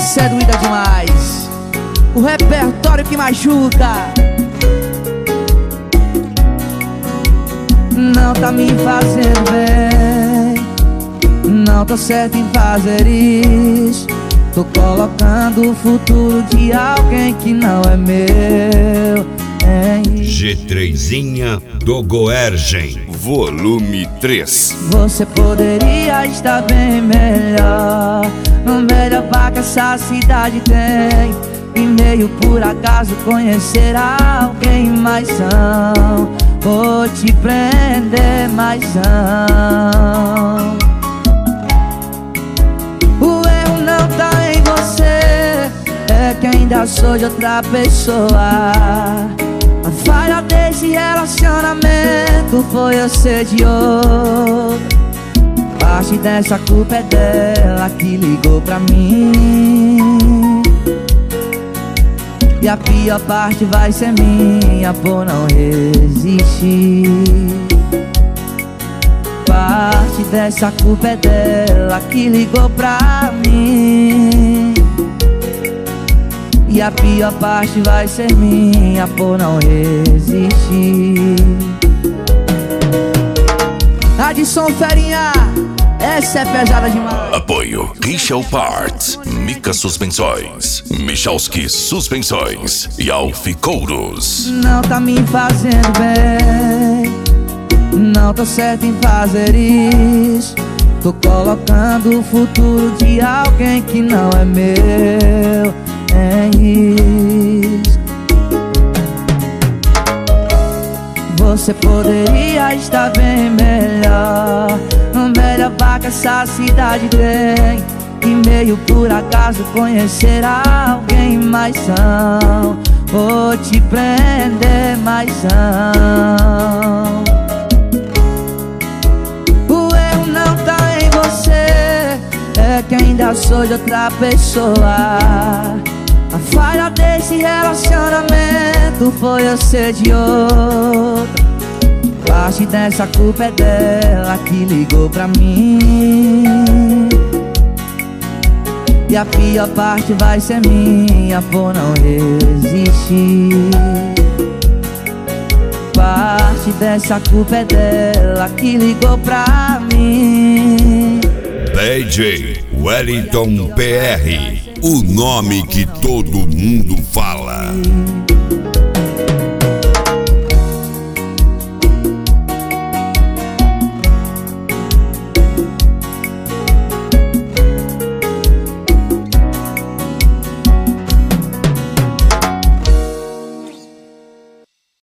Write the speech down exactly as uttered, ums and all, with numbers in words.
Essa é doída demais. O repertório que machuca. Não tá me fazendo bem, não tô certo em fazer isso. Tô colocando o futuro de alguém que não é meu em G três do Goergen, volume três. Você poderia estar bem melhor, melhor pra que essa cidade tem. E meio por acaso conhecer alguém mais são. Vou te prender, mas não. O erro não tá em você, é que ainda sou de outra pessoa. A falha desse relacionamento foi eu ser de outro. Parte dessa culpa é dela que ligou pra mim. E a pior parte vai ser minha por não resistir. Parte dessa culpa é dela que ligou pra mim. E a pior parte vai ser minha por não resistir. Adson Ferinha, essa é pesada demais. Apoio Richel Parts, Mica Suspensões, Michalski Suspensões e Alfi Couros. Não tá me fazendo bem, não tô certo em fazer isso. Tô colocando o futuro de alguém que não é meu em risco. Você poderia estar bem melhor, melhor pra que essa cidade tem. E meio por acaso conhecer alguém mais são. Vou te prender, mas não. O erro não tá em você, é que ainda sou de outra pessoa. A falha desse relacionamento foi eu ser de outro. Parte dessa culpa é dela que ligou pra mim. E a pior parte vai ser minha por não resistir. Parte dessa culpa é dela que ligou pra mim. D J Wellington P R, o nome que todo mundo fala.